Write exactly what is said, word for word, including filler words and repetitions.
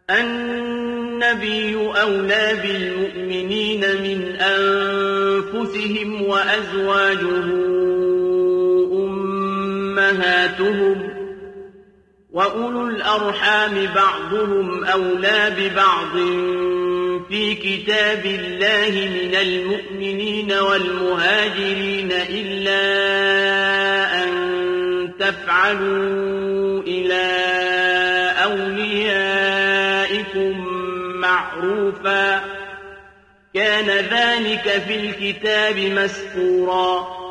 النبي أولى بالمؤمنين من أنفسهم وأزواجه أمهاتهم وأولو الأرحام بعضهم أولى ببعض في كتاب الله من المؤمنين والمهاجرين إلا أن تفعلوا إلى أوليائكم معروفا كان ذلك في الكتاب مسطورا